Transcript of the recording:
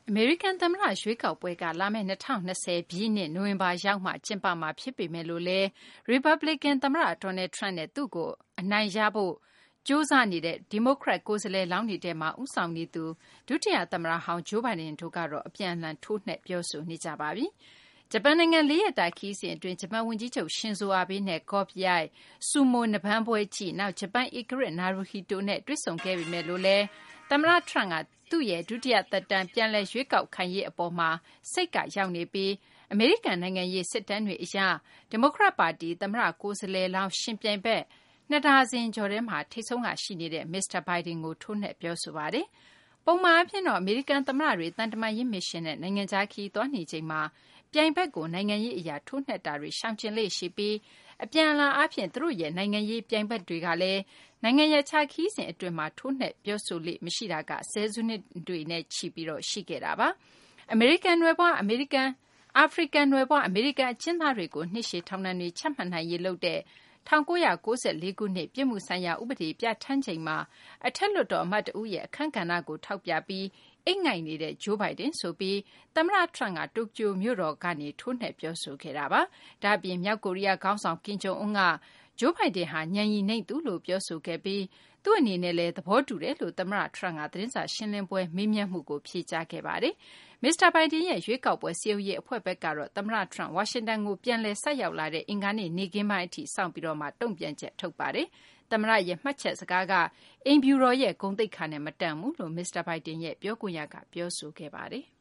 အမေရိကန်သမ္မတရွေးကောက်ပွဲကလာမယ့်2020ပြည့်နှစ်နိုဝင်ဘာရောက်မှကျင်းပမှာဖြစ်ပေမဲ့လို့လည်း Republican သမ္မတ Donald Trump နဲ့သူ့ကိုအနိုင်ရဖို့ကြိုးစားနေတဲ့ Democrat ကိုယ်စားလှယ်လောင်းတွေထဲမှာဦးဆောင်နေသူဒုတိယသမ္မတဟောင်း Joe Biden တို့ကတော့အပြန်အလှန်ထိုးနှက်ပြောဆိုနေကြပါပြီ။ဂျပန်နိုင်ငံ4 ရက်တာခရီးစဉ်အတွင်းဂျပန်ဝန်ကြီးချုပ် Shinzo Abe နဲ့ဂေါ့ဖ်ရိုက်၊ဆူမိုနပန်းပွဲကြည့်နောက်ဂျပန်ဧကရာဇ် Naruhito နဲ့တွေ့ဆုံခဲ့ပေမဲ့လို့လည်းသမ္မတ Trump ကသူ့ရဲ့ဒုတိယသက်တမ်းပြန်လည်ရွေးကောက်ခံရေးအပေါ်မှာစိတ်ကရောက်နေပြီးအမေရိကန်နိုင်ငံရေးစစ်တမ်းတွေအရဒီမိုကရက်ပါတီသမ္မတကိုယ်စားလှယ်လောင်းယှဉ်ပြိုင်ဘက်2 ဒါဇင်ကျော်ထဲမှာထိပ်ဆုံးကရှိနေတဲ့ Mr. Biden ကိုထိုးနှက်ပြောဆိုပါတယ်။ပုံမှန်အားဖြင့်တော့အမေရိကန်သမ္မတတွေသံတမန်ရေးမစ်ရှင်နဲ့နိုင်ငံခြားခရီးသွားနေချိန်မှာပြိုင်ဘက်ကိုနိုင်ငံရေးအရာထိုးနှက်တာတွေရှောင်ကျဉ်လေ့ရှိပြီးအပြန်အလှန်အားဖြင့်သူတို့ရဲ့နိုင်ငံရေးပြိုင်ဘက်တွေကလည်းနိုင်ငံရပ်ခြားခရီးစဉ်အတွင်းမှာထိုးနှက်ပြောဆိုလေ့မရှိတာကဆယ်စုနှစ်တွေနဲ့ချီပြီးရှိခဲ့တာပါ။အာဖရိကန်နွယ်ဖွားအမေရိကန်အကျဉ်းသားတွေကိုနှစ်ရှည်ထောင်ဒဏ်တွေချမှတ်နိုင်ရေးလုပ်တဲ့1994ခုနှစ်ပြစ်မှုဆိုင်ရာဥပဒေပြဋ္ဌာန်းချိန်မှာအထက်လွှတ်တော်အမတ်တဦးရဲ့အခန်းကဏ္ဍကိုထောက်ပြပြီးအိပ်ငိုက်နေတဲ့ Joe Biden ဆိုပြီးသမ္မတ Trump ကတိုကျိုမြို့တော်ကနေထိုးနှက်ပြောဆိုခဲ့တာပါ။ဒါ့အပြင်မြောက်ကိုရီးယားခေါင်းဆောင် Kim Jong Un က Joe Biden ဟာဉာဏ်ရည်နိမ့်သူလို့ပြောဆိုခဲ့ပြီးသူ့အနေနဲ့လည်းသဘောတူတယ်လို့သမ္မတ Trump ကသတင်းစာရှင်းလင်းပွဲမေးမြန်းမှုကိုဖြေကြားခဲ့ပါတယ်။ Mr. Biden ရဲ့ရွေးကောက်ပွဲစည်းရုံးရေးအဖွဲ့ဘက်ကတော့သမ္မတ Trump ဝါရှင်တန်ကိုပြန်လည်ဆိုက်ရောက်လာတဲ့အင်္ဂါနေ့နေ့ခင်းပိုင်းအထိစောင့်ပြီးမှတုံ့ပြန်ချက်ထုတ်ပါတယ်။သမ္မတရဲ့မှတ်ချက်စကားကအိမ်ဖြူတော်ရဲ့ဂုဏ်သိက္ခာနဲ့မတန်ဘူးလို့ Mr. Biden ရဲ့ပြောခွင့်ရကပြောဆိုခဲ့ပါတယ်။